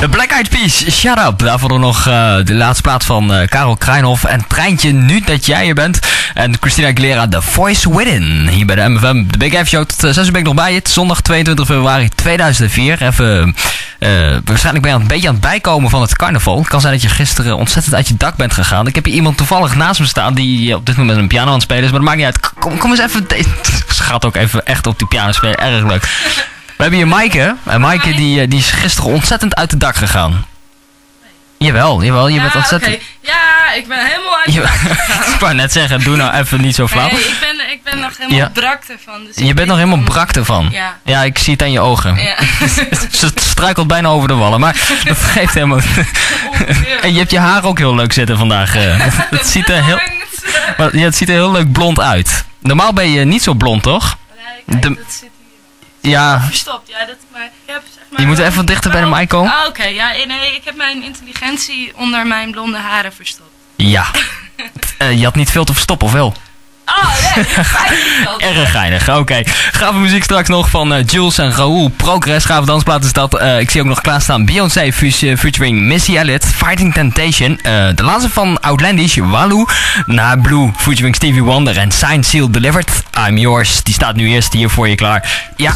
De Black Eyed Peas, Shut Up. Daarvoor nog de laatste plaat van Karel Krijnhoff. En Treintje, Nu Dat Jij Er Bent. En Christina Aguilera, The Voice Within. Hier bij de MFM. De Big F Show. Tot 6 uur ben ik nog bij je. Zondag 22 februari 2004. Even... waarschijnlijk ben je een beetje aan het bijkomen van het carnaval. Het kan zijn dat je gisteren ontzettend uit je dak bent gegaan. Ik heb hier iemand toevallig naast me staan die op dit moment een piano aan het spelen is. Maar dat maakt niet uit. Kom eens even... Ze gaat ook even echt op die piano spelen. Erg leuk. We hebben hier Maaike. En Maaike die is gisteren ontzettend uit het dak gegaan. Jawel. Je bent ontzettend... Okay. Ja, ik ben helemaal uit het dak gegaan. Ik wou net zeggen, doe nou even niet zo flauw. Nee, ik ben nog helemaal brak ervan. Dus je bent nog helemaal brak ervan? Ja. Ja, ik zie het aan je ogen. Ja. Ze struikelt bijna over de wallen, maar dat geeft helemaal... En je hebt je haar ook heel leuk zitten vandaag. Het ziet er heel leuk blond uit. Normaal ben je niet zo blond, toch? Nee, kijk, dat zit hier. Ja. Verstopt, ja. Ik heb, zeg maar, je moet even dichter bij de mic komen. Ah, oké. Ja, nee, ik heb mijn intelligentie onder mijn blonde haren verstopt. Ja. Je had niet veel te verstoppen, of wel? Oh, nee, erg geinig, oké. Gave muziek straks nog van Jules en Raoul. Progress, gave dansplaat is dat. Ik zie ook nog klaarstaan Beyoncé featuring Missy Elliott, Fighting Temptation. De laatste van Outlandish, Walou. Na Blue featuring Stevie Wonder en Signed, Sealed, Delivered. I'm Yours, die staat nu eerst hier voor je klaar. Ja.